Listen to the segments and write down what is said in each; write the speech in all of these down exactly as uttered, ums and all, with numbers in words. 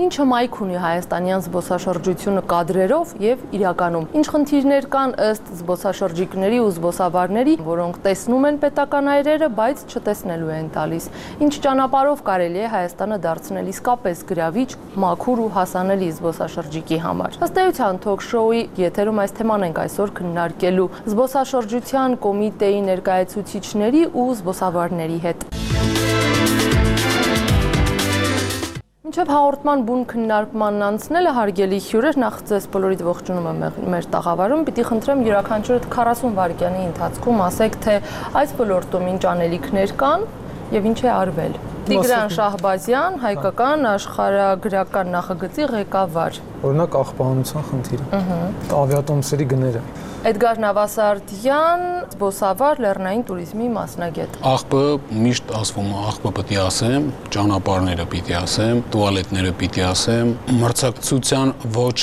ինչը մայք ունի հայաստանյան զբոսաշրջությունը կադրերով եւ իրականում։ Ինչ խնդիրներ կան ըստ զբոսաշրջիկների ու զբոսավարների, որոնք տեսնում են պետական այրերը, բայց չտեսնելու են տալիս։ Ինչ ճանապարհով կարելի է Հայաստանը դարձնել իսկապես գրավիչ, մաքուր ու հասանելի զբոսաշրջիկի համար։ Ըստ էության թոք-շոուի եթերում այս թեման ենք այսօր քննարկելու զբոսաշրջության կոմիտեի ներկայացուցիչների ու զբոսավարների հետ։ Մինչև հաղորդման բուն քննարկմանն անցնելը հարգելի հյուրեր, նախ ձեզ բոլորիդ ողջունում եմ մեր տաղավարում, պիտի խնդրեմ յուրաքանչյուրդ քառասուն վայրկյանի ընթացքում ասեք, թե այս ոլորտում ինչ անելիքներ կան եւ ինչ է արվել։ Տիգրան Շահբազյան, հայկական աշխարհագրական նախագծի ղեկավար։ Օրինակ աղբանության խնդիրը, ավիատոմսերի գները։ Էդգար Նավասարդյան, զբոսավար, լեռնային туриզմի մասնագետ։ Աղբը միշտ ասվում է, աղբը պիտի ասեմ, ճանապարհները պիտի ասեմ, տուալետները պիտի ասեմ, մրցակցության ոչ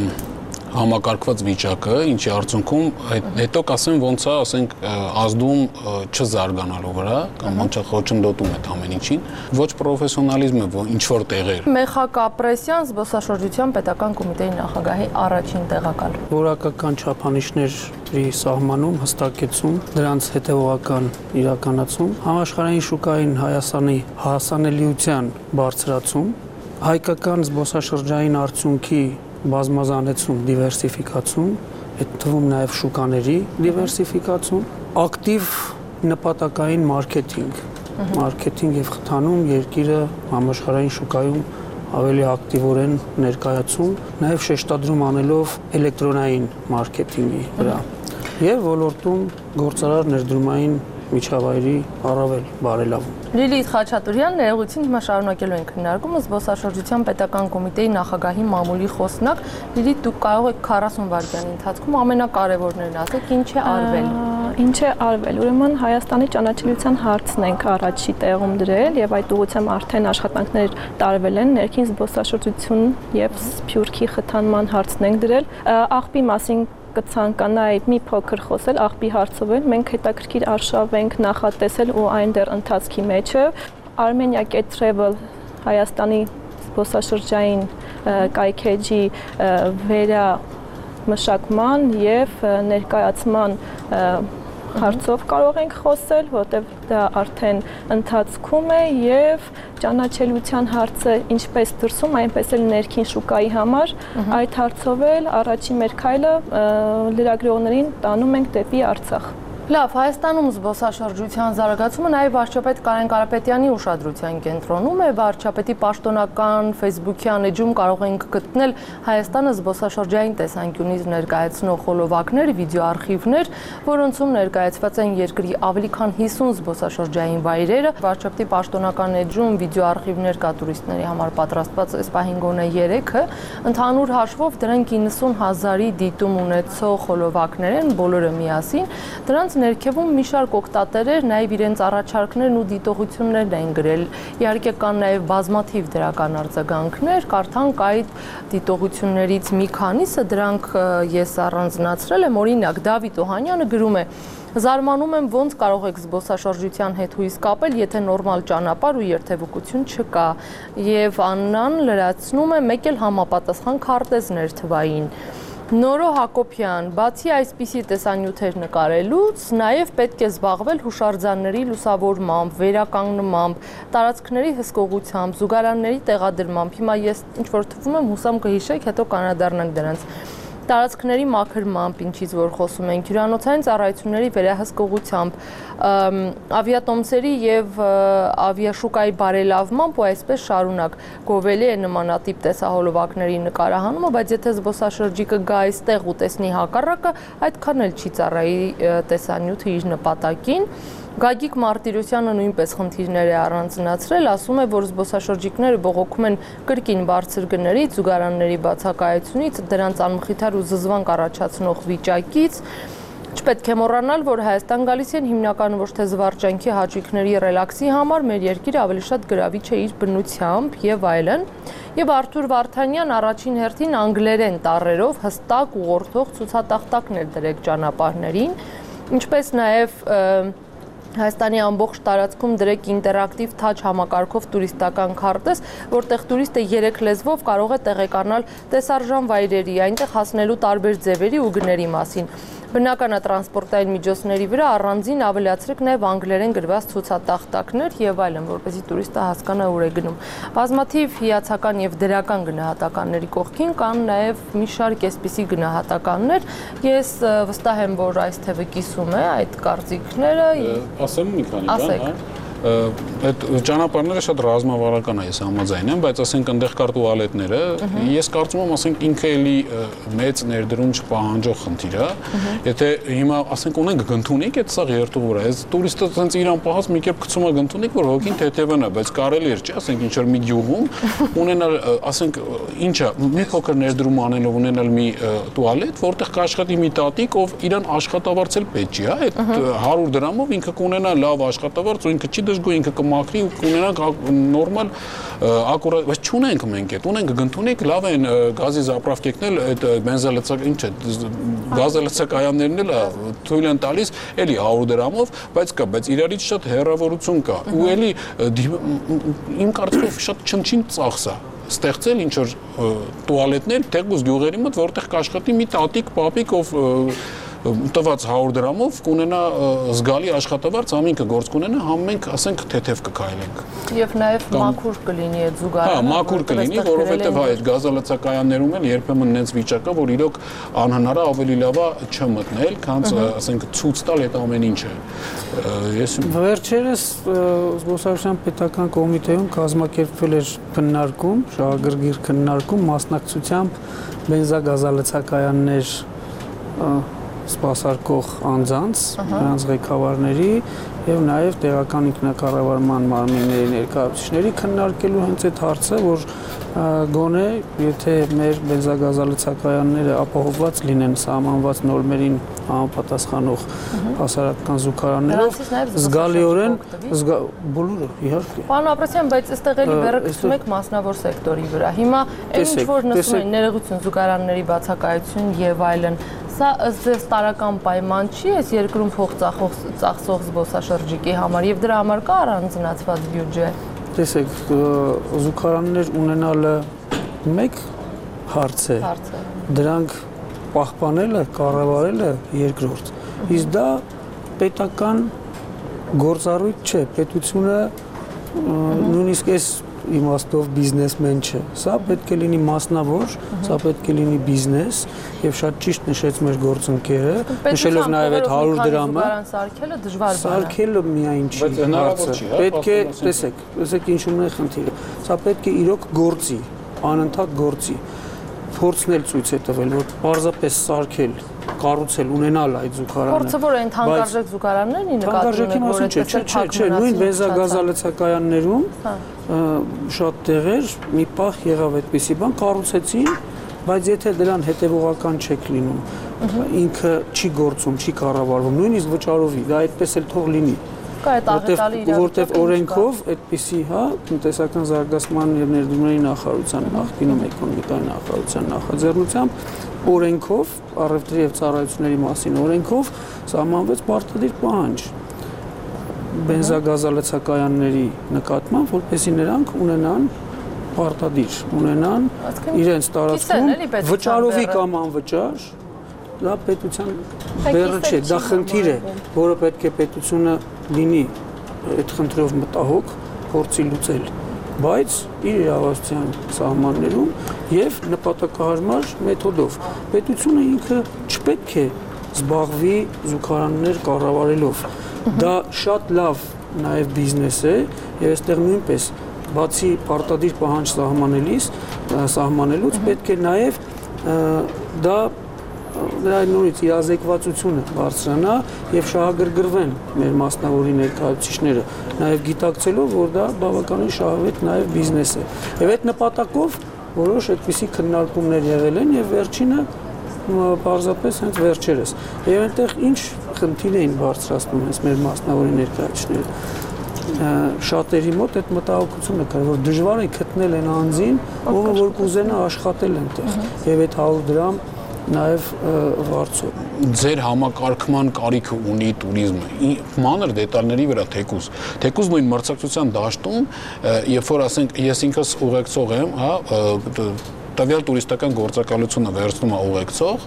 համակարգված վիճակը, ինչի արդյունքում հետո կասեմ ոնց է, ասենք ազդում չզարգանալու վրա, կամ ոնց է խոչընդոտում այդ ամեն ինչին, ոչ պրոֆեսիոնալիզմը, ինչ որ տեղեր։ Մեխակ Ապրեսյան, զբոսաշրջության պետական կոմիտեի նախագահի առաջին տեղակալ։ Որակական չափանիշների սահմանում, հստակեցում, դրանց հետևողական իրականացում, համաշխարհային շուկային Հայաստանի հասանելիության բարձրացում, հայկական զբոսաշրջային արդյունքի բազմազանեցում, դիվերսիֆիկացում, այդ թվում նաև շուկաների դիվերսիֆիկացում, ակտիվ նպատակային մարքեթինգ, մարքեթինգ եւ խթանում երկիրը համաշխարհային շուկայում ավելի ակտիվորեն ներկայացում, նաև շեշտադրում անելով էլեկտրոնային մարքեթինգի վրա եւ ոլորտում գործարար ներդրումային միջավայրի առավել բարելավում։ Լիլիթ Խաչատուրյան, ներողություն, հիմա շարունակելու ենք քննարկումը զբոսաշրջության պետական կոմիտեի նախագահի մամուլի խոսնակ։ Լիլիթ, դուք կարող եք քառասուն վայրկյանի ընթացքում ամենակարևորներն ասեք, ինչ է արվել։ Ինչ է արվել։ Ուրեմն Հայաստանի ճանաչելիության հարցն ենք առաջի տեղում դրել եւ այդ ուղղությամբ արդեն աշխատանքներ տարվել են, ներքին զբոսաշրջություն եւ Սփյուռքի խթանման հարցն ենք դրել։ Աղբի մասին կցանկանայի մի փոքր խոսել աղբի հարցով էլ, մենք հետաքրքիր արշավ ենք նախատեսել ու այն դեռ ընթացքի մեջ է։ Armenia Cat Travel Հայաստանի զբոսաշրջային կայքեջի վերամշակման եւ ներկայացման հարցով կարող ենք խոսել, որտեղ դա արդեն ընթացքում է եւ ճանաչելիության հարցը ինչպես դրսում, այնպես էլ ներքին շուկայի համար, այդ հարցով էլ առաջին մեր քայլը լրագրողներին տանում ենք դեպի Արցախ։ Լավ, Հայաստանում զբոսաշրջության զարգացումը նաև վարչապետ Կարեն Կարապետյանի ուշադրության կենտրոնում է, վարչապետի պաշտոնական ֆեյսբուքյան էջում կարող ենք գտնել Հայաստանը զբոսաշրջային տեսանկյունից ներկայացնող խոլովակներ, վիդեոարխիվներ, որոնցում ներկայացված են երկրի ավելի քան հիսուն զբոսաշրջային վայրերը։ Վարչապետի պաշտոնական էջում վիդեոարխիվներ կա տուրիստների համար պատրաստված այս պահին գոնե երեքը, ընդհանուր հաշվով դրանք իննսուն հազարի դիտում ունեցող խոլովակներ են, բոլորը միասին, դրանց ներքևում մի շարք օգտատերեր նաև իրենց առաջարկներն ու դիտողություններն են գրել։ Իհարկե կան նաև բազմաթիվ դրական արձագանքներ, կարդանք այդ դիտողություններից մի քանիսը, դրանք ես առանձնացրել եմ, օրինակ Դավիթ Օհանյանը գրում է. Զարմանում եմ, ոնց կարող եք զբոսաշրջության հետ հույս կապել, եթե նորմալ ճանապարհ ու երթևեկություն չկա։ Եվ Աննան լրացնում է, մեկ էլ համապատասխան քարտեզներ թվային։ Նորո Հակոբյան, բացի այսպիսի տեսանյութեր նկարելուց, նաև պետք է զբաղվել հուշարձանների լուսավորմամբ, վերականգնմամբ, տարածքների հսկողությամբ, զուգարանների տեղադրմամբ։ Հիմա ես ինչ-որ թվում եմ, հուսամ կհիշեք, հետո կանադառնանք դրանց։ Տարածքների մաքրմամբ, ինչից որ խոսում ենք, հյուրանոցային ծառայությունների վերահսկողությամբ, ավիատոմսերի եւ ավիաշուկայի բարելավմամբ ու այսպես շարունակ գովելի է նմանատիպ տեսահոլովակների նկարահանումը, բայց եթե զբոսաշրջիկը գա այստեղ ու տեսնի հակառակը, այդքան էլ չի ծառայի տեսանյութը իր նպատակին։ Գագիկ Մարտիրոսյանը նույնպես խնդիրներ է առանձնացրել, ասում է, որ զբոսաշրջիկները բողոքում են կրկին բարձր գներից, զուգարանների բացակայությունից, դրանց անմխիթար ու զզվանք առաջացնող վիճակից։ Չպետք է մոռանալ, որ Հայաստան գալիս են հիմնական ոչ թե զվարճանքի հաճույքների ռելաքսի համար, մեր երկիրը ավելի շատ գրավիչ է իր բնությամբ եւ այլն։ Եվ Արթուր Վարդանյան առաջին հերթին անգլերեն տառերով հստակ ուղղորդող ցուցատախտակներ դրեք ճանապարհներին, ինչպես նաեւ Հայաստանի ամբողջ տարածքում դրեք ինտերակտիվ թաչ համակարգով տուրիստական քարտեզ, որտեղ տուրիստը երեք լեզվով կարող է տեղեկանալ տեսարժան վայրերի, այնտեղ հասնելու տարբեր ձևերի ու գների մասին։ Բնականատրանսպորտային միջոցների վրա առանձին ավելացրեք նաև անգլերեն գրված ցուցատախտակներ եւ այլն, որպեսզի տուրիստը հասկանա ուր է գնում։ Բազմաթիվ հիացական եւ դրական գնահատականների կողքին կան նաև մի շարք այսպիսի գնահատականներ։ Ես վստահ եմ, որ այս թեւը կիսում է այդ կարծիքները։ Ասեմ մի քանի բան, հա։ Այդ ճանապարհները շատ ռազմավարական է, ես համաձայն եմ, բայց ասենք այնտեղ կար տուալետները, ես կարծում եմ, ասենք ինքը էլի մեծ ներդրում չպահանջող խնդիր է։ Եթե հիմա ասենք ունենք գնդունիկ, այդ սա երթուղ վրա, այս տուրիստը ցենց իրան պահած մի կերպ գցում է գնդունիկ, որ հոգին թեթևն է, բայց կարելի է, չէ, ասենք ինչ որ մի գյուղում ունենալ, ասենք ինչա, մի փոքր ներդրում անելով ունենալ մի տուալետ, որտեղ կաշխատի մի տատիկ, ով իրան աշխատավարձ էլ պետք չի, հա, այդ հարյուր դրամով ինքը կունենա լավ աշխատավարձ ու ինքը չի դժգոհ, ինքը կմաքրի ու կունենա նորմալ ակուրատ, բայց չունենք մենք այդ, ունենք գնդունիկ, լավ են գազի զապրավկեքն էլ, այդ բենզալցակ, ինչ է, գազալցակայաններն էլ թույլ են տալիս, էլի հարյուր դրամով, բայց կա, բայց իրարից շատ հեռավորություն կա, ու էլի իմ կարծիքով շատ չնչին ծախս է ստեղծել ինչ որ տուալետներ տեղուց գյուղերի մոտ, որտեղ կաշխատի մի տատիկ, պապիկ, ով տված հարյուր դրամով կունենա զգալի աշխատավարձ, ամինքը գործ կունենա, համ մենք ասենք թեթև կքայլենք։ Եվ նաև մաքուր կլինի այդ զուգարանը։ Հա, մաքուր կլինի, որովհետև հա այդ գազալցակայաններում էլ երբեմն նենց վիճակ է, որ իրոք անհնար է ավելի լավ է չմտնել, քան ասենք ցույց տալ այդ ամեն ինչը։ Ես վերջերս զբոսաշրջության պետական կոմիտեում կազմակերպվել էր քննարկում, շահագրգիռ քննարկում մասնակցությամբ բենզագազալցակայաններ սպասարկող անձանց, նրանց ղեկավարների եւ նաեւ տեղական ինքնակառավարման մարմինների ներկայացուցիչների քննարկելու հենց այդ հարցը, որ գոնե եթե մեր բենզագազալցակայանները ապահովված լինեն սահմանված նորմերին համապատասխանող հասարակական զուգարաններով, զգալիորեն բոլորը իհարկե։ Պարոն Ապրասյան, բայց այստեղ էլի բեռը գցում եք մասնավոր սեկտորի վրա։ Հիմա այն ինչ որ նշում են ներողություն, զուգարանների բացակայություն եւ այլն, սա ըստ ձեզ տարական պայման չի այս երկրում փող ծախսող զբոսաշրջիկի համար եւ դրա համար կա առանձնացված բյուջե։ Տեսեք, զուգարաններ ունենալը մեկ հարց է։ Դրանք պահպանելը, կառավարելը երկրորդ։ Իսկ դա պետական գործառույթ չէ, պետությունը նույնիսկ այս իմաստով բիզնեսմեն չէ։ Սա պետք է լինի մասնավոր, սա պետք է լինի բիզնես եւ շատ ճիշտ նշեց մեր գործընկերը, նշելով նաեւ այդ հարյուր դրամը։ Սարքելը դժվար բան է։ Սարքելը միայն չի հարցը։ Պետք է, տեսեք, տեսեք ինչումն է խնդիրը։ Սա պետք է իրոք գործի, անընդհատ գործի։ Փորձն էլ ցույց է տվել, որ պարզապես սարքել, կառուցել, ունենալ այդ զուգարանը։ Փորձը որ այն թանկարժեք զուգարաններն ի նկատի ունեք, որ չէ, չէ, չէ, նույն բենզագազալցակայաններում շատ տեղեր մի պահ եղավ այդպիսի բան, կառուցեցին, բայց եթե դրան հետևողական չեք լինում, ինքը չի գործում, չի կառավարվում, նույնիսկ վճարովի, դա այդպես էլ թող լինի։ Կա այդ աղետալի իրավիճակը, որտեղ օրենքով այդպիսի, հա, տնտեսական զարգացման եւ ներդրումների նախարարության նախկինում էկոնոմիկայի նախարարության նախաձեռնությամբ օրենքով, առևտրի եւ ծառայությունների մասին օրենքով սահմանվեց պարտադիր պահանջ բենզագազալցակայանների նկատմամբ, որպեսզի նրանք ունենան պարտադիր, ունենան իրենց տարածքում վճարովի կամ անվճար, դա պետության բեռը չէ, դա խնդիր է, որը պետք է պետությունը լինի այդ խնդրով մտահոգ, փորձի լուծել, բայց իր իրավասության սահմաններում եւ նպատակահարմար մեթոդով։ Պետությունը ինքը չպետք է զբաղվի զուգարաններ կառավարելով։ Դա շատ լավ նաեւ բիզնես է եւ այստեղ նույնպես բացի պարտադիր պահանջ սահմանելիս, սահմանելուց պետք է նաեւ դա նրա նորից իրազեկվածությունը բարձրանա եւ շահագրգռվեն մեր մասնավորի ներկայացուցիչները, նաեւ գիտակցելով, որ դա բավականին շահավետ նաեւ բիզնես է։ Եվ այդ նպատակով որոշ այդպիսի քննարկումներ եղել են եւ վերջինը պարզապես հենց վերջերս։ Եվ այնտեղ ինչ խնդիր էին բարձրացնում հենց մեր մասնավորի ներկայացուցիչները։ Շատերի մոտ այդ մտահոգությունը կար, որ դժվար է գտնել այն անձին, ով որ կուզենա աշխատել այնտեղ։ Եվ այդ հարյուր դրամ նաև վարձով։ Ձեր համակարգման կարիքը ունի туриզմը։ Մանր դետալների վրա թեկուզ, թեկուզ նույն մրցակցության դաշտում, երբ որ ասենք ես ինքս ուղեկցող եմ, հա, տվյալ տուրիստական գործակալությունը վերցնում է ուղեկցող,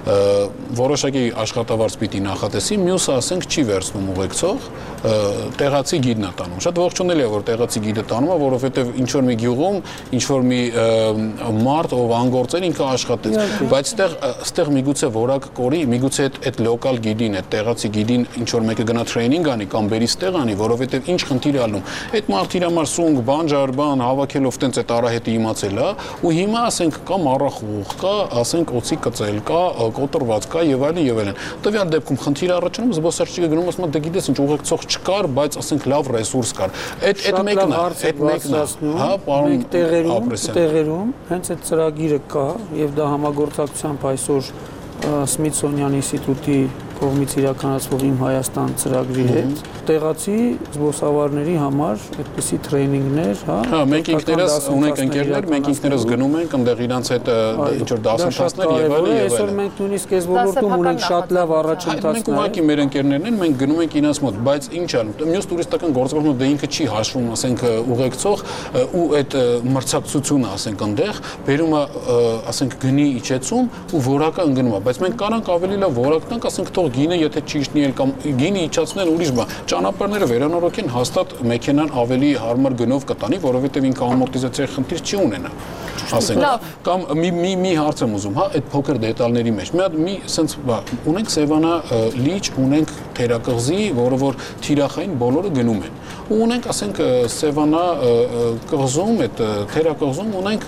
որոշակի աշխատավարձ պիտի նախատեսի, մյուսը ասենք չի վերցնում ուղեկցող, տեղացի գիդն է տանում։ Շատ ողջունելի է, որ տեղացի գիդը տանում է, որովհետև ինչ որ մի գյուղում, ինչ որ մի մարդ, ով անգործեր, ինքը աշխատեց, բայց այդտեղ այդտեղ միգուցե որակ կորի, միգուցե այդ լոկալ գիդին, այդ տեղացի գիդին ինչ որ մեկը գնա տրեյնինգ անի կամ բերի ստեղ անի, որովհետև ինչ խնդիր է ալնում։ Այդ մարդի համար սունկ, բանջար, բան հավաքելով տենց այդ արահետը իմացել է, ու հիմա ասենք կա մառախուղ, կա ասենք օծի կծել, կա կոտրված կա եւ այլն եւ այլն։ Տվյալ դեպքում խնդիր առաջանում զբոսաշրջիկը գնում ասում է դե գիտես ինչ ուղեկցող չկար, բայց ասենք լավ ռեսուրս կար։ Այդ այդ մեկն է, այդ մեկն է, հա, պարոն տեղերում, տեղերում հենց այդ ծրագիրը կա եւ դա համագործակցությամբ այսօր Սմիթսոնյան ինստիտուտի կողմից իրականացվող Իմ Հայաստան ծրագրի հետ տեղացի զբոսավարների համար այդպիսի տրեյնինգներ, հա։ Հա, մենք ինքներս ունենք ընկերներ, մենք ինքներս գնում ենք այնտեղ իրանց հետ ինչ որ դասընթացներ եւ այլն եւ այլն։ Այսօր մենք նույնիսկ այս ոլորտում ունենք շատ լավ առաջընթացներ։ Մենք ուղղակի մեր ընկերներն են, մենք գնում ենք իրանց մոտ, բայց ինչ անում։ Մյուս տուրիստական գործընթացը դե ինքը չի հաշվում, ասենք ուղեկցող ու այդ մրցակցությունը, ասենք այնտեղ բերում է, ասենք գնի իջեցում ու որակը ընկնում է, բայց մենք կարանք ավելի լավ որակ տանք, ասենք թող գինը եթե չի իջնել կամ գինը իջացնել ուրիշ բան։ Ճանապարհները վերանորոգեն, հաստատ մեքենան ավելի հարմար գնով կտանի, որովհետև ինքը ամորտիզացիայի խնդիր չի ունենա։ Ասենք կամ մի մի մի հարց եմ ուզում, հա, այդ փոքր դետալների մեջ։ Մի հատ մի sense ունենք Սևանա լիճ, ունենք Թերակղզի, որը որ թիրախային բոլորը գնում են։ Ու ունենք, ասենք, Սևանա կղզում, այդ Թերակղզում ունենք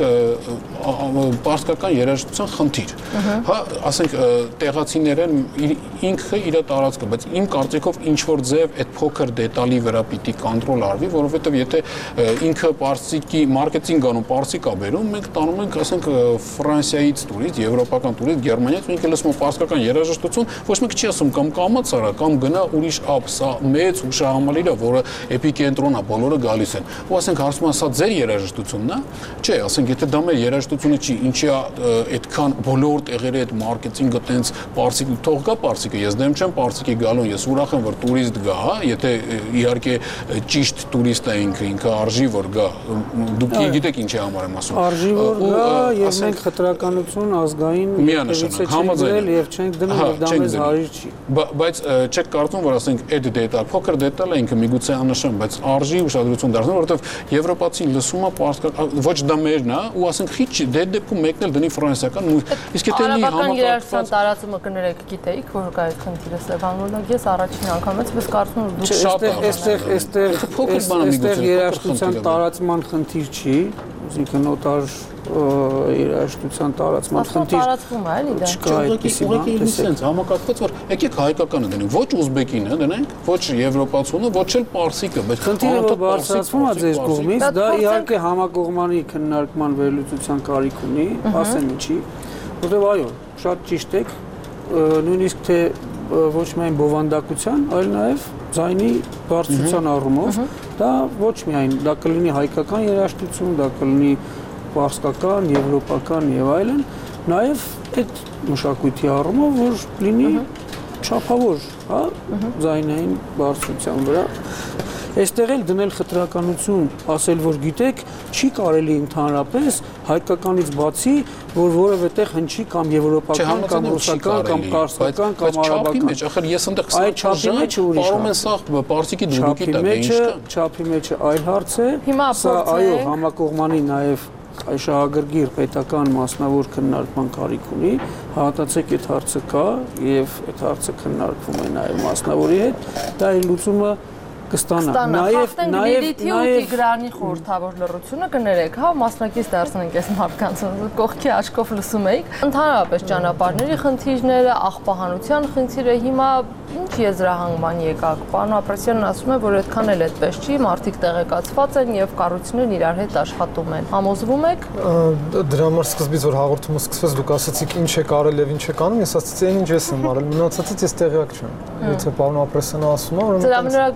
պարսկական երաժշտության խնդիր։ Հա, ասենք տեղացիները ինքը իր տարածքը, բայց իմ կարծիքով ինչ որ ձև այդ փոքր դետալի վրա պիտի կոնտրոլ արվի, որովհետև եթե ինքը պարսիկի մարքեթինգ անում, պարսիկ է բերում, մենք տանում ենք, ասենք, Ֆրանսիայից տուրիստ, եվրոպական տուրիստ, Գերմանիայից, մենք լսում ենք պարսկական երաժշտություն, ոչ մեկ չի ասում կամ կամաց արա, կամ գնա ուրիշ ապ, սա մեծ հուշահամալիր է, որը էպիկենտրոն է, բոլորը գալիս են։ Ու ասենք հարցում են, սա ձեր երաժշտությունն է։ Չէ, ասենք, եթե դա մեր երաժշտությունը չի, ինչի է այդքան բոլոր տեղերի այդ մարքեթինգը տենց պարսիկ թող գա պարսիկը, ես դեմ չեմ պարսիկի գալուն, ես ուրախ եմ, որ տուրիստ գա, հա, եթե իհարկե ճիշտ տուրիստ է ինքը, ինքը արժի որ գա։ Դուք գիտեք ինչի համար եմ ասում։ Արժի որ գա եւ մենք խտրականություն ազգային միանշանակ համաձայն եւ չենք դնում եւ դա մեզ հարիր չի։ Բայց չեք կարծում որ ասենք այդ դետալ, փոքր դետալը ինքը միգուցե աննշան, բայց արժի ուշադրություն դարձնել, որովհետեւ եվրոպացին լսում է պարսկական, ոչ դա մերն է, ու ասենք քիչ դե դեպքում մեկն էլ դնի ֆրանսիական, իսկ եթե լի համակարգված տարածումը կներեք, գիտեիք, որ կա այդ խնդիրը Սևանում, ես առաջին անգամ եմ, բայց կարծում եմ դուք շատ այստեղ այստեղ փոքր բան այստեղ երաժշտության տարածման խնդիր չի, այսինքն օտար երաժշտության տարածման խնդիր տարածվում է, էլի դա։ Չկա այդպիսի բան, տեսեք, համակարգված որ եկեք հայկականը դնենք, ոչ ուզբեկինը դնենք, ոչ եվրոպացունը, ոչ էլ պարսիկը, բայց խնդիրը բարձրացվում է ձեր կողմից, դա իհարկե համակողմանի քննարկման վերլուծության կարիք ունի, ասեմ ինչի, որտեղ այո, շատ ճիշտ եք, նույնիսկ թե ոչ միայն բովանդակության, այլ նաև ձայնի բարձրության առումով, դա ոչ միայն, դա կլինի հայկական երաժշտություն, դա կլինի պարսկական, եվրոպական եւ այլն, նաև այդ մշակույթի առումով, որ լինի չափավոր, հա, ձայնային բարձրության վրա։ Այստեղ էլ դնել խտրականություն, ասել որ գիտեք, չի կարելի ընդհանրապես հայկականից բացի, որ որևէ տեղ հնչի կամ եվրոպական կամ ռուսական կամ պարսկական կամ արաբական։ Բայց ախր ես այնտեղ այդ չափի մեջ ուրիշ պարոն են սա պարսիկի դուդուկի տակ է ինչ կա։ Չափի մեջը այլ հարց է։ Սա այո, համակողմանի նաև շահագրգիռ պետական մասնավոր քննարկման կարիք ունի, հավատացեք այդ հարցը կա եւ այդ հարցը քննարկվում է նաեւ մասնավորի հետ, դա իր լուծումը կստանա։ Նաեւ նաեւ Տիգրանի խորհրդավոր լռությունը կներեք, հա, մասնակից դարձնենք այս մարդկանց, կողքի աչքով լսում էիք։ Ընդհանրապես ճանապարհների խնդիրները, աղբահանության խնդիրը հիմա ինչ եզրահանգման եկաք։ Պարոն Ապրեսյանն ասում է, որ այդքան էլ այդպես չի, մարդիկ տեղեկացված են եւ կառույցներն իրար հետ աշխատում են։ Համոզվում եք։ Դրա համար սկզբից որ հաղորդումը սկսվեց, դուք ասացիք ինչ է կարել եւ ինչ է կանում, ես ասացի այն ինչ ես եմ արել, մնացածից ես տեղյակ չեմ։ Եթե պարոն Ապրեսյանը ասում է, որ ծրագրագ աշխատանք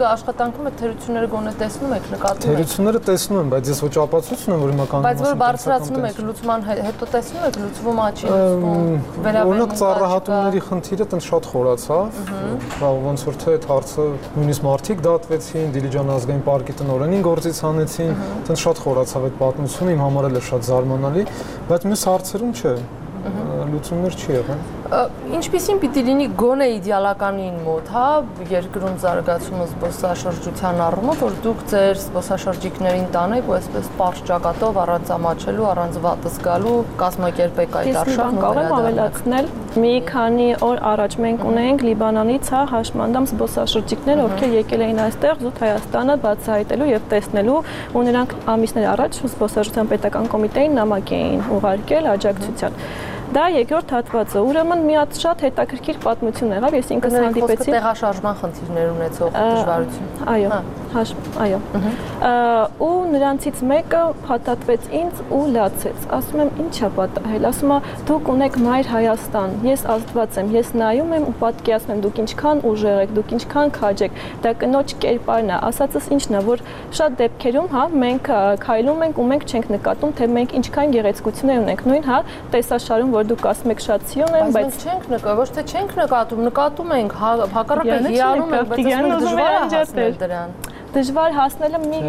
աշխատանքում այդ թերությունները գոնե տեսնում եք, նկատում եք։ Թերությունները տեսնում եմ, բայց ես ոչ ապացույց ունեմ, որ հիմա կանգնում եմ։ Բայց որ բարձրացնում եք լուծման հետո տեսնում եք լուծվում աչի լուծվում։ Օրինակ ծառայությունների խնդիրը տենց շատ խորացավ։ Բա ոնց որ թե այդ հարցը նույնիսկ մարդիկ դատվեցին, Դիլիջան ազգային պարկի տնօրենին գործից հանեցին, տենց շատ խորացավ այդ պատմությունը, իմ համար էլ է շատ զարմանալի, բայց մյուս հարցերում չէ։ Լուծումներ չի եղել։ Ինչպիսին պիտի լինի գոնե իդեալականին մոտ, հա, երկրում զարգացումը զբոսաշրջության առումով, որ դուք ձեր զբոսաշրջիկներին տանեք ու այսպես պարզ ճակատով առանց ամաչելու, առանց վատս գալու կազմակերպեք այդ արշավն ու ավելացնել։ Մի քանի օր առաջ մենք ունենք Լիբանանից հա հաշմանդամ զբոսաշրջիկներ, ովքեր եկել էին այստեղ զուտ Հայաստանը բացահայտելու եւ տեսնելու, ու նրանք ամիսներ առաջ զբոսաշրջության պետական կոմիտեին նամակ էին ուղարկել աջակցության։ Դա երկրորդ հատվածը, ուրեմն մի հատ շատ հետաքրքիր պատմություն եղավ, ես ինքս հանդիպեցի տեղաշարժման խնդիրներ ունեցող դժվարություն։ Այո, այո։ Ու նրանցից մեկը փաթաթվեց ինձ ու լացեց։ Ասում եմ, ի՞նչ է պատահել։ Ասում է, դուք ունեք Մայր Հայաստան, ես ազդված եմ, ես նայում եմ ու պատկերացնում եմ, դուք ինչքան ուժեղ եք, դուք ինչքան քաջ եք։ Դա կնոջ կերպարն է։ Ասածս ինչն է, որ շատ դեպքերում, հա, մենք քայլում ենք ու մենք չենք նկատում, թե մենք ինչքան գեղեցկություններ ունենք։ Նույն, հա, տեսաշարում որ դուք ասում եք շատ սիրուն են, բայց մենք չենք նկատում, ոչ թե չենք նկատում, նկատում ենք, հակառակը հիանում ենք, բայց դժվար է հասնել դրան։ Դժվար հասնելը մի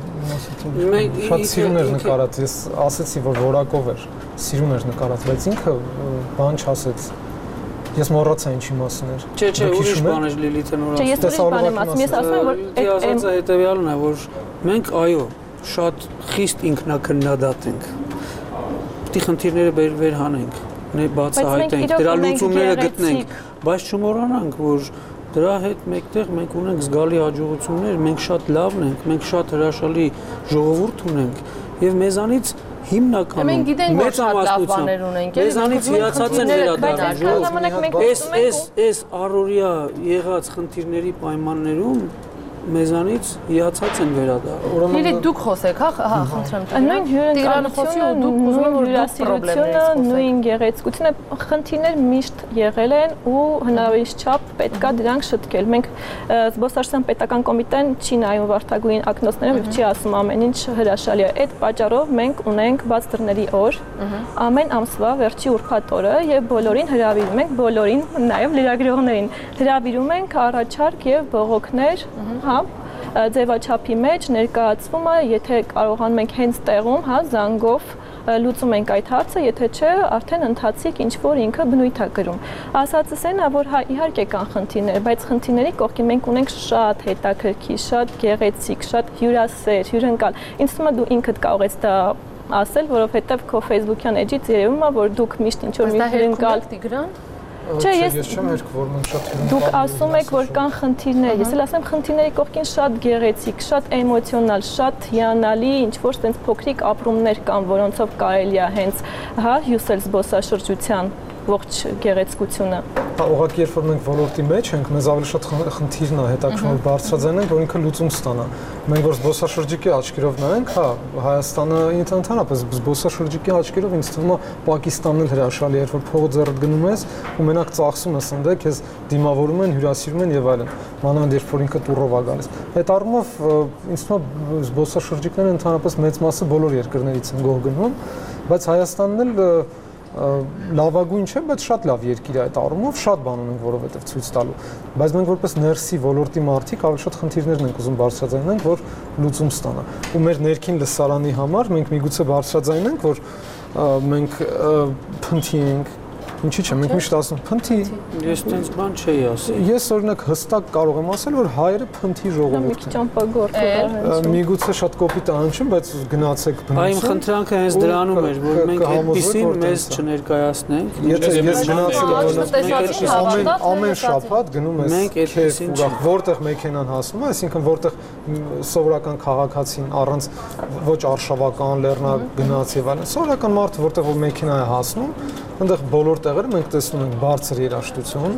շատ սիրուն էր նկարած, ես ասեցի, որ որակով էր, սիրուն էր նկարած, բայց ինքը բան չասեց։ Ես մոռացա ինչի մասին էր։ Չէ, չէ, ուրիշ բան էր Լիլիթը նորից։ Չէ, ես ուրիշ բան եմ ասում, ես ասում եմ, որ այդ ասածը հետեւյալն է, որ մենք այո, շատ խիստ ինքնակնդադատ ենք։ Պետք է խնդիրները վեր հանենք, բացահայտենք, դրա լուծումները գտնենք, բայց չմոռանանք, որ դրա հետ մեկտեղ մենք ունենք զգալի հաջողություններ, մենք շատ լավն ենք, մենք շատ հրաշալի ժողովուրդ ունենք եւ մեզանից հիմնականում մեծամասնությամբ մեզանից հիացած են վերադառնում։ Այս այս այս առօրյա եղած խնդիրների պայմաններում մեզանից հիացած են վերադառնում։ Լիլիթ, դուք խոսեք, հա, հա, խնդրեմ։ Նույն հյուրընկալությունը, դուք ուզում եք հյուրասիրությունը, նույն գեղեցկությունը, խնդիրներ միշտ եղել են ու հնարավորինս չափ պետքա դրանք շտկել։ Մենք զբոսաշրջության պետական կոմիտեն չի նայում վարդագույն ակնոցներով եւ չի ասում ամեն ինչ հրաշալի է։ Այդ պատճառով մենք ունենք բաց դռների օր, ամեն ամսվա վերջի ուրբաթ օրը եւ բոլորին հրավիրում ենք, բոլորին, նաեւ լրագրողներին հրավիրում ենք առաջարկ եւ բողոքներ, հա, ձևաչափի մեջ ներկայացվում է, եթե կարողանում ենք հենց տեղում, հա, զանգով լուծում ենք այդ հարցը, եթե չէ, արդեն ընթացիկ ինչ որ ինքը բնույթ է կրում։ Ասածս այն է, որ հա իհարկե կան խնդիրներ, բայց խնդիրների կողքին մենք ունենք շատ հետաքրքիր, շատ գեղեցիկ, շատ հյուրասեր, հյուրընկալ։ Ինձ թվում է դու ինքդ կարող ես դա ասել, որովհետև քո Facebook-յան էջից երևում է, որ դուք միշտ ինչ որ մի հյուրընկալ Տիգրան։ Չէ, ես չեմ երկվորում եմ շատ հյուրընկալ։ Դուք ասում եք, որ կան խնդիրներ, ես էլ ասեմ խնդիրների կողքին շատ գեղեցիկ, շատ էմոցիոնալ, շատ հիանալի, ինչ որ տենց փոքրիկ ապրումներ կան, որոնցով կարելի է հենց, հա, հյուսել զբոսաշրջության ողջ գեղեցկությունը։ Ուղղակի երբ որ մենք ոլորտի մեջ ենք, մեզ ավելի շատ խնդիրն է հետաքրքրում որ բարձրաձայնենք, որ ինքը լուծում ստանա։ Մենք որ զբոսաշրջիկի աչքերով նայենք, հա, Հայաստանը ընդհանրապես զբոսաշրջիկի աչքերով ինձ թվում է Պակիստանն էլ հրաշալի է, երբ որ փողը ձեռդ գնում ես ու մենակ ծախսում ես ընդ քեզ դիմավորում են, հյուրասիրում են եւ այլն։ Մանավանդ երբ որ ինքը տուրով է գալիս։ Այդ առումով ինձ թվում է զբոսաշրջիկները ընդհանրապես մեծ մասը բոլոր երկրներից են գող գնում, բայց Հայաստանն էլ լավագույն չէ, բայց շատ լավ երկիր է այդ առումով, շատ բան ունենք, որովհետև ցույց տալու։ Բայց մենք որպես ներսի ոլորտի մարդիկ ավելի շատ խնդիրներն ենք ուզում բարձրաձայնենք, որ լուծում ստանա։ Ու մեր ներքին լսարանի համար մենք միգուցե բարձրաձայնենք, որ մենք փնթի ենք, ինչի՞ չէ, մենք միշտ ասում փնթի։ Ես տենց բան չէի ասի։ Ես օրինակ հստակ կարող եմ ասել, որ հայերը փնթի ժողովուրդ են։ Ճամփագործ է։ Միգուցե շատ կոպիտ է անչում, բայց գնացեք բնություն։ Այ իմ խնդրանքը հենց դրանում էր, որ մենք այդպեսին մեզ չներկայացնենք։ Եթե ես գնացել եմ ամեն շաբաթ գնում ես մենք այդպեսին որտեղ մեքենան հասնում է, այսինքն որտեղ սովորական քաղաքացին առանց ոչ արշավական լեռնա գնաց եւ այլն, սովորական մարդը որտեղ որ մեքենա է հասնում, այնտեղ բոլոր տեղերը մենք տեսնում ենք բարձր երաժշտություն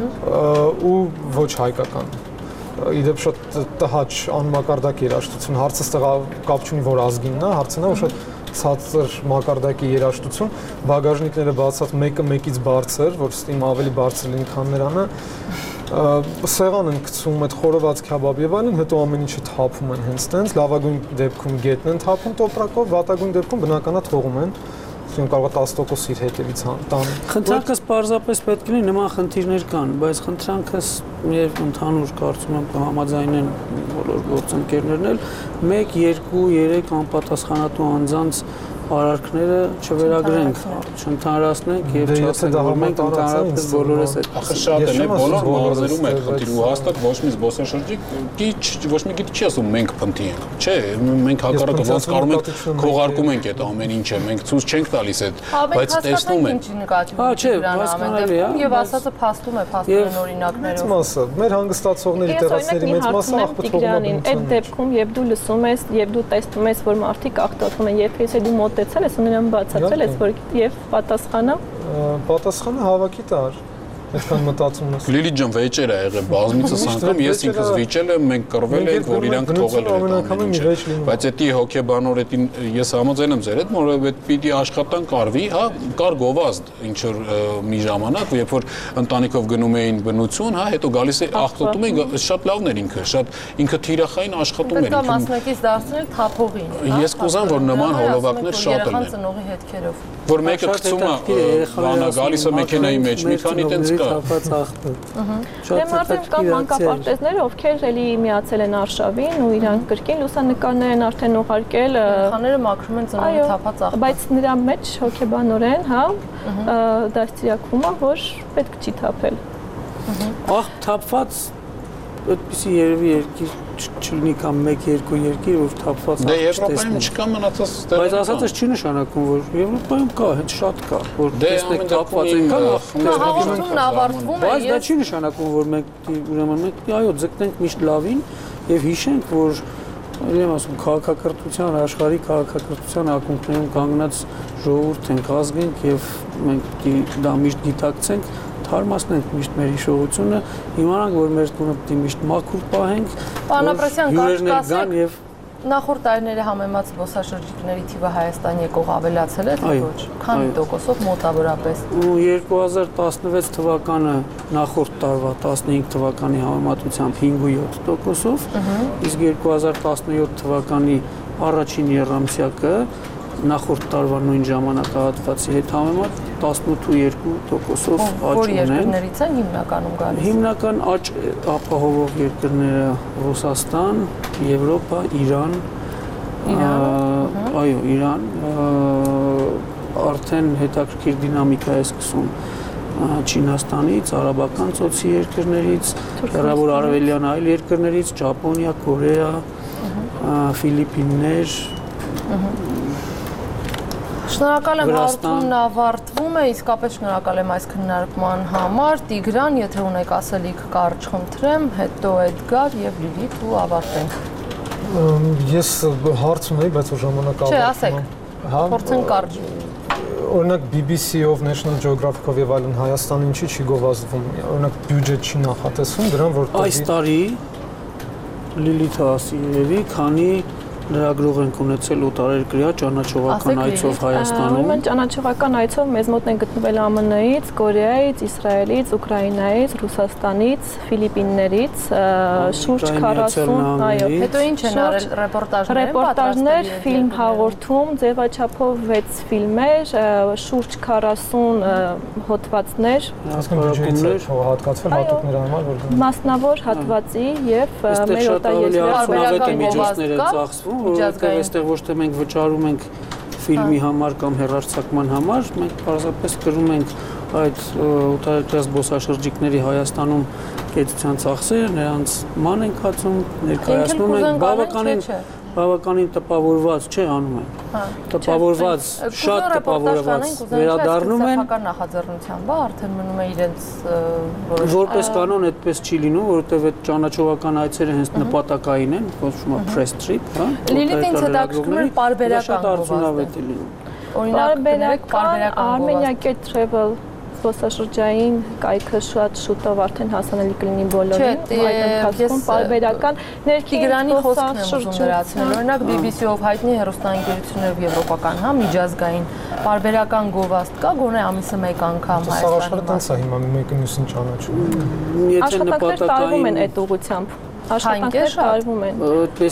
ու ոչ հայկական։ Իդեպ շատ տհաճ անմակարդակ երաժշտություն, հարցը ստեղա կապ չունի որ ազգինն է, հարցն է որ շատ ցածր մակարդակի երաժշտություն, բագաժնիկները բացած մեկը մեկից բարձր, որ ստիմ ավելի բարձր լինի քան նրանը։ սեղան են գցում այդ խորոված քաբաբ եւ այլն, հետո ամեն ինչը թափում են հենց տենց, լավագույն դեպքում գետն են թափում տոպրակով, վատագույն դեպքում բնականա թողում են։ Ասում կարող է տասը տոկոս իր հետևից տան։ Խնդրանքս պարզապես պետք լինի նման խնդիրներ կան, բայց խնդրանքս եւ ընդհանուր կարծում եմ կհամաձայնեն բոլոր գործընկերներն էլ մեկ, երկու, երեք անպատասխանատու անձանց արարքները չվերագրենք, չընդհանրացնենք եւ չասենք ընդհանրապես բոլորս այդ Ախր շատ են, բոլոր մազերում է խնդիր ու հաստատ ոչ մի զբոսաշրջիկ ոչ մի գիտ չի ասում մենք փնթի ենք, չէ, մենք հակառակը ոնց կարող ենք քողարկում ենք այդ ամեն ինչը, մենք ցույց չենք տալիս այդ, բայց տեսնում ենք։ Հա, չէ, հասկանալի է։ Եվ ասածը փաստում է, փաստում են օրինակներով։ Մասը, մեր հանգստացողների տեղացիների մեծ մասը աղբթողում է։ Այդ դեպքում, երբ դու լսում ես, երբ դու տեսնում ես, որ մարդիկ աղտոտվում են, երբ ես դու մոտեցել ես, ունենամ բացատրել ես, որ եւ պատասխանը պատասխանը հավաքի տար։ Այդքան մտածում ես։ Լիլիթ ջան, վեճեր է եղել բազմիցս անգամ, ես ինքս վիճել եմ, մենք կռվել ենք, որ իրանք թողել են ամեն ինչը։ Բայց էդի հոգեբանոր էդին ես համաձայն եմ ձեր հետ, որ այդ պիտի աշխատանք արվի, հա, կար գովազդ ինչ որ մի ժամանակ, երբ որ ընտանիքով գնում էին բնություն, հա, հետո գալիս է աղտոտում էին, շատ լավն էր ինքը, շատ ինքը թիրախային աշխատում էր։ Պետք է մասնակից դարձնել թափողին։ Ես կուզեմ, որ նման հոլովակներ շատ լինեն։ Ծնողի հետքերով։ Որ մեկը գցում է, բանա գալիս է մեքենայի մեջ, մի քանի տենց Թափած աղտոտ։ Դե մարդիկ կան մանկապարտեզներ, ովքեր էլի միացել են արշավին ու իրանք կրկին լուսանկարներ են արդեն ուղարկել։ Խաները մաքրում են ծնողի թափած աղտոտ։ Բայց նրա մեջ հոգեբանորեն, հա, դաստիարակվում է, որ պետք չի թափել։ Աղ թափված այդպիսի երևի երկիր չլինի կամ մեկ երկու երկիր, որ թափված Դե Եվրոպայում չկա մնացած ստեղ։ Բայց ասածս չի նշանակում, որ Եվրոպայում կա, հենց շատ կա, որ տեսնեք թափված են կան, հաղորդումն ավարտվում է։ Բայց դա չի նշանակում, որ մենք ուրեմն մենք այո, ձգտենք միշտ լավին եւ հիշենք, որ Իրեմ ասում քաղաքակրթության, աշխարհի քաղաքակրթության ակունքներում կանգնած ժողովուրդ ենք, ազգ ենք եւ մենք դա միշտ գիտակցենք, թարմացնենք միշտ մեր հիշողությունը, իմանանք, որ մեր տունը պետք է միշտ մաքուր պահենք, Պարոն Ապրասյան, հյուրերներ գան եւ նախորդ տարիների համեմատ զբոսաշրջիկների թիվը Հայաստան եկող ավելացել է, թե ոչ։ Քանի տոկոսով մոտավորապես։ Ու երկու հազար տասնվեց թվականը նախորդ տարվա տասնհինգ թվականի համեմատությամբ հինգ ու յոթ տոկոսով, իսկ երկու հազար տասնյոթ թվականի առաջին եռամսյակը նախորդ տարվա նույն ժամանակահատվածի հետ համեմատ տասնութ ու երկու տոկոսով աճ ունեն։ Որ երկրներից են հիմնականում գալիս։ Հիմնական աճ ապահովող երկրները Ռուսաստան, Եվրոպա, Իրան, այո, Իրան, արդեն հետաքրքիր դինամիկա է սկսում Չինաստանից, արաբական ծոցի երկրներից, հեռավոր արևելյան այլ երկրներից, Ճապոնիա, Կորեա, Ֆիլիպիններ, Շնորհակալ եմ, հաղորդումն ավարտվում է, իսկապես շնորհակալ եմ այս քննարկման համար։ Տիգրան, եթե ունեք ասելիք, կարճ խնդրեմ, հետո Էդգար եւ Լիլիթ ու ավարտենք։ Ես հարց ունեի, բայց որ ժամանակը Չէ, ասեք։ Փորձենք կարճ։ Օրինակ B B C-ով, National Geographic-ով եւ այլն Հայաստանը ինչի չի գովազդվում։ Օրինակ բյուջետ չի նախատեսվում դրան, որ այս տարի Լիլիթը ասի երևի, քանի լրագրող ենք ունեցել օտարերկրյա ճանաչողական այցով Հայաստանում։ Ուրեմն ճանաչողական այցով մեզ մոտ են գտնվել Ամն Ից, Կորեայից, Իսրայելից, Ուկրաինայից, Ռուսաստանից, Ֆիլիպիններից, շուրջ քառասուն, այո։ Հետո ինչ են արել ռեպորտաժներ, ռեպորտաժներ, ֆիլմ հաղորդում, ձևաչափով վեց ֆիլմեր, շուրջ քառասուն հոդվածներ, հատկություններ, հատկացվել հատուկների համար, որ մասնավոր հատվածի եւ մեր օտարերկրյա որովհետև այստեղ ոչ թե մենք վճարում ենք ֆիլմի համար կամ հեռարձակման համար, մենք պարզապես կրում ենք այդ օտարերկրյա զբոսաշրջիկների Հայաստանում կեցության ծախսերը, նրանց ման ենք հացում, ներկայացնում ենք բավականին բավականին տպավորված, չէ, անում են։ Տպավորված, շատ տպավորված վերադառնում են։ Սեփական նախաձեռնությամբ, արդեն մնում է իրենց որպես կանոն այդպես չի լինում, որովհետև այդ ճանաչողական այցերը հենց նպատակային են, կոչվում է press trip, հա։ Լիլիթ ինձ հետաքրքրում է պարբերական շատ արդյունավետ է լինում։ Օրինակ, պարբերական Armenia-Get Travel զբոսաշրջային կայքը շատ շուտով արդեն հասանելի կլինի բոլորին, այդ ընթացքում պարբերական ներքին զբոսաշրջություն։ Օրինակ բի բի սի-ով հայտնի հեռուստաընկերություններով եվրոպական, հա, միջազգային պարբերական գովազդ կա, գոնե ամիսը մեկ անգամ Հայաստանում։ Սա հիմա մեկը մյուսին ճանաչում։ Աշխատանքներ տարվում են այդ ուղղությամբ։ Աշխատանքներ տարվում են։ Այդպես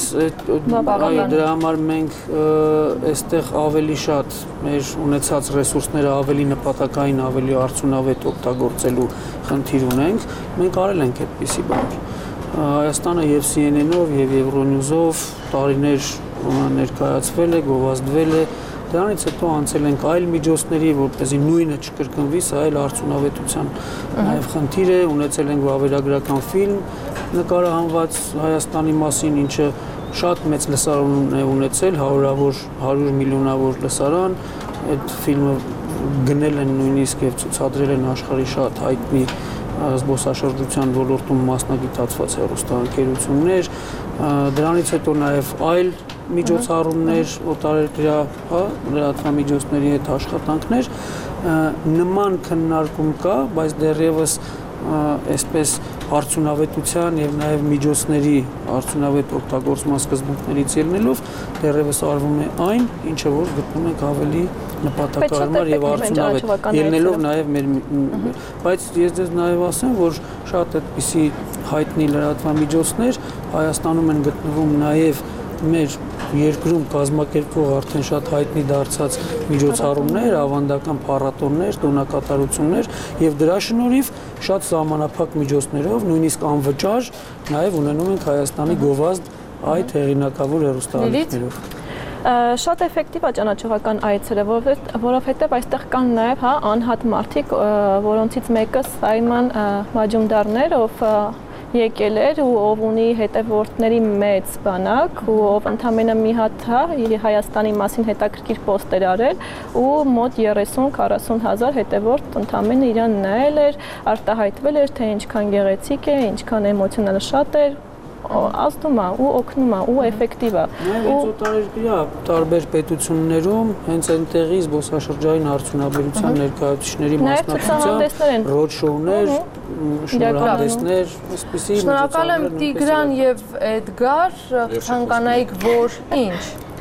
դրա համար մենք այստեղ ավելի շատ մեր ունեցած ռեսուրսները ավելի նպատակային, ավելի արդյունավետ օգտագործելու խնդիր ունենք։ Մենք արել ենք այդպիսի բան։ Հայաստանը եւ սի են են-ով եւ Euronews-ով տարիներ ներկայացվել է, գովազդվել է։ Դրանից հետո անցել ենք այլ միջոցների, որպեսզի նույնը չկրկնվի, սա այլ արդյունավետության նաև խնդիր է, ունեցել ենք վավերագրական ֆիլմ նկարահանված Հայաստանի մասին, ինչը շատ մեծ լսարան է ունեցել, հարյուրավոր, հարյուր միլիոնավոր լսարան, այդ ֆիլմը գնել են նույնիսկ եւ ցուցադրել են աշխարհի շատ հայտնի զբոսաշրջության ոլորտում մասնագիտացված հեռուստաընկերություններ, դրանից հետո նաև այլ միջոցառումներ, օտարերկրյա, հա, լրատվամիջոցների հետ աշխատանքներ, նման քննարկում կա, բայց դեռևս այսպես արդյունավետության եւ նաեւ միջոցների արդյունավետ օգտագործման սկզբունքներից ելնելով դեռևս արվում է այն, ինչը որ գտնում ենք ավելի նպատակահարմար եւ արդյունավետ ելնելով նաեւ մեր բայց ես դες նաեւ ասեմ, որ շատ այդպիսի հայտնի լրատվամիջոցներ Հայաստանում են գտնվում նաեւ մեր երկրում կազմակերպվող արդեն շատ հայտնի դարձած միջոցառումներ, ավանդական փառատոներ, տոնակատարություններ եւ դրա շնորհիվ շատ սահմանափակ միջոցներով, նույնիսկ անվճար նաեւ ունենում ենք Հայաստանի գովազդ այդ հեղինակավոր հեռուստաալիքներով։ Շատ էֆեկտիվ է ճանաչողական այցերը, որովհետև այստեղ կան նաև հա անհատ մարդիկ, որոնցից մեկը Սայման Մաջումդարներ, ով եկել էր ու ով ունի հետևորդների մեծ բանակ ու ով ընդամենը մի հատ հա Հայաստանի մասին հետաքրքիր պոստեր արել ու մոտ երեսուն քառասուն հազար հետևորդ ընդամենը իրան նայել էր, արտահայտվել էր, թե ինչքան գեղեցիկ է, ինչքան էմոցիոնալ շատ էր, ազդում է ու օգնում է ու էֆեկտիվ է։ Ու օտարերկրյա տարբեր պետություններում հենց այնտեղի զբոսաշրջային արդյունաբերության ներկայացուցիչների մասնակցությամբ ռոդ շոուներ, շնորհանդեսներ, այսպիսի Շնորհակալ եմ Տիգրան եւ Էդգար, ցանկանայիք որ ինչ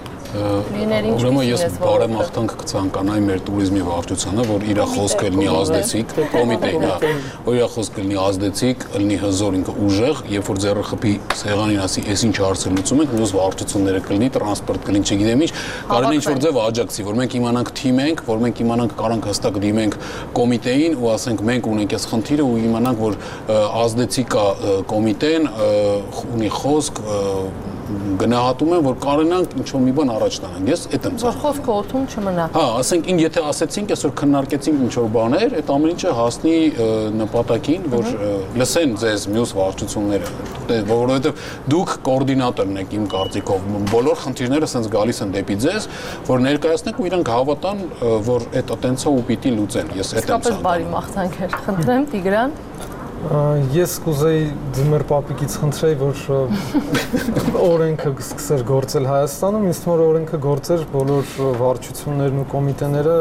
Ուրեմն ես բարեմաղթանք կցանկանայի մեր туриզմի վարչությանը, որ իր խոսքը լինի ազդեցիկ, կոմիտեին, որ իր խոսքը լինի ազդեցիկ, լինի հզոր, ինքը ուժեղ, երբ որ ձեռախփի սեղանին ասի, «Էս ինչ հարց լուծում ենք», մյուս վարչությունները կլինի, տրանսպորտ կլինի, չգիտեմ ինչ, կարելի ինչ որ ձև աջակցի, որ մենք իմանանք թիմ ենք, որ մենք իմանանք կարանք հստակ դիմենք կոմիտեին ու ասենք մենք ունենք այս խնդիրը ու իմանանք, որ ազդեցիկ է կոմիտեն, ունի խոսք գնահատում եմ, որ կարենանք ինչ-որ մի բան առաջ տանենք, ես էդ եմ ցանկանում։ Որ խոսքը օդում չմնա։ Հա, ասենք, ին եթե ասեցինք, այսօր քննարկեցինք ինչ-որ բաներ, այդ ամեն ինչը հասնի նպատակին, որ լսեն ձեզ մյուս վարչությունները, որովհետև դուք կոորդինատորն եք իմ կարծիքով, բոլոր խնդիրները սենց գալիս են դեպի ձեզ, որ ներկայացնեք ու իրանք հավատան, որ այդ այտենց է ու պիտի լուծեն, ես էդ եմ ցանկանում։ Իսկապես բարի մաղթանքեր, խնդրեմ Տիգրան։ Ես կուզեի ձմեր պապիկից խնդրեի, որ օրենքը սկսեր գործել Հայաստանում, ինձ թվում է օրենքը գործեր բոլոր վարչություններն ու կոմիտեները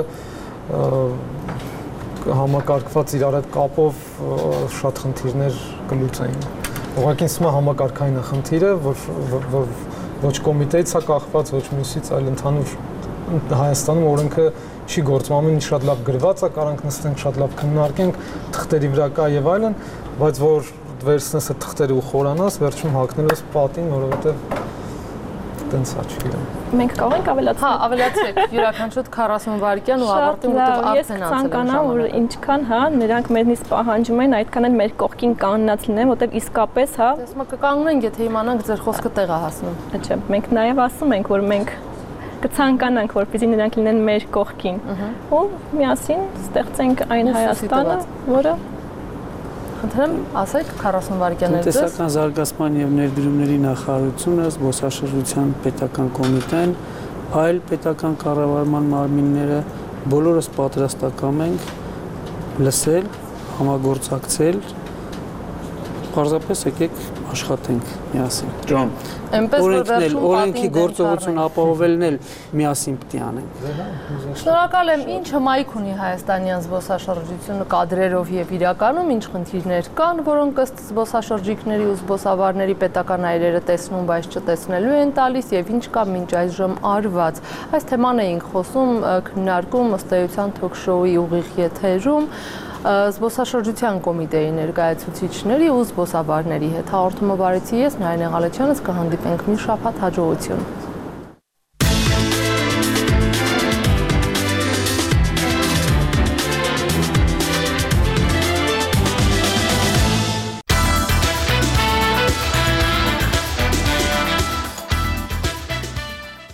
համակարգված իրար հետ կապով շատ խնդիրներ կլուծեին։ Ուղղակի ինձ թվում է համակարգային է խնդիրը, որ ոչ կոմիտեից է կախված, ոչ մյուսից, այլ ընդհանուր Հայաստանում օրենքը չի գործում, ամեն ինչ շատ լավ գրված է, կարանք նստենք շատ լավ քննարկենք, թղթերի վրա կա եւ այլն, բայց որ վերցնես այդ թղթերը ու խորանաս, վերջում հակնել ես պատին, որովհետեւ տենց է, չգիտեմ։ Մենք կարող ենք ավելացնել։ Հա, ավելացեք, յուրաքանչյուր քառասուն վայրկյան ու ավարտին որտեղ արդեն անցել է ժամանակը։ Ես ցանկանամ, որ ինչքան, հա, նրանք մեզնից պահանջում են, այդքան էլ մեր կողքին կանգնած լինեն, որտեղ իսկապես, հա։ Դες մը կկանգնենք, եթե իմանանք ձեր խոսքը տեղ է հասնում։ Չէ, մենք նաեւ ասում ենք, որ մենք կցանկանանք, որպեսզի նրանք լինեն մեր կողքին ու միասին ստեղծենք այն Հայաստանը, որը խնդրեմ, ասեք քառասուն վայրկյաններ ձեզ։ Տնտեսական զարգացման եւ ներդրումների նախարարությունը, զբոսաշրջության պետական կոմիտեն, այլ պետական կառավարման մարմինները բոլորս պատրաստակամ ենք լսել, համագործակցել, Պարզապես եկեք աշխատենք միասին։ Ջան, այնպես որ վերջում օրենքի գործողություն ապահովելն էլ միասին պետք է անենք։ Շնորհակալ եմ, ինչ հմայք ունի հայաստանյան զբոսաշրջությունը կադրերով եւ իրականում ինչ խնդիրներ կան, որոնք ըստ զբոսաշրջիկների ու զբոսավարների պետական այրերը տեսնում, բայց չտեսնելու են տալիս եւ ինչ կա մինչ այժմ արված։ Այս թեման էինք խոսում, քննարկում ըստ էության թոք-շոուի ուղիղ եթերում զբոսաշրջության կոմիտեի ներկայացուցիչների ու զբոսավարների հետ։ Հաղորդումը վարեցի ես, Նարինե Ղալեչյանը, կհանդիպենք մի շաբաթ, հաջողություն։